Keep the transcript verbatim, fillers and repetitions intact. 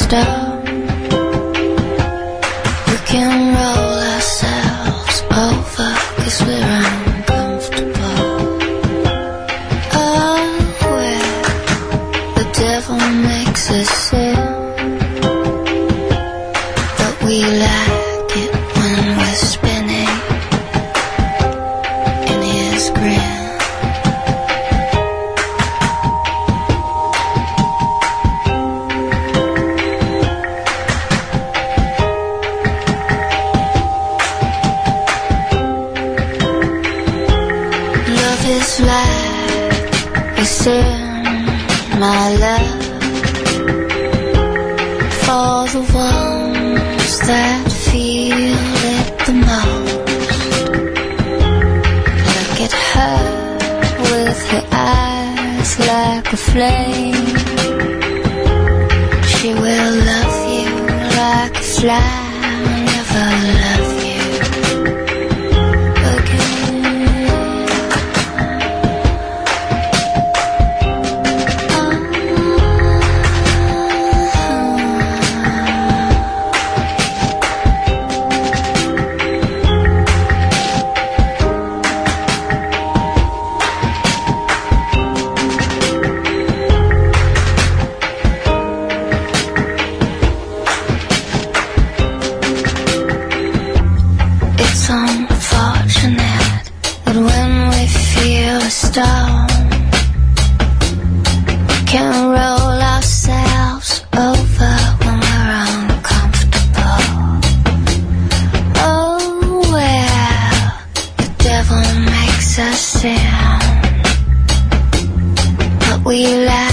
stone. We can roll ourselves over, 'cause we're uncomfortable. Oh, where the devil makes us sin, but we like it when we're spinning in his grin. It's like it's in my love for the ones that feel it the most. Look at her with her eyes like a flame. She will love you like a fly, never love you. Unfortunate that when we feel a storm, we can roll ourselves over when we're uncomfortable. Oh, well, the devil makes us sin, but we laugh.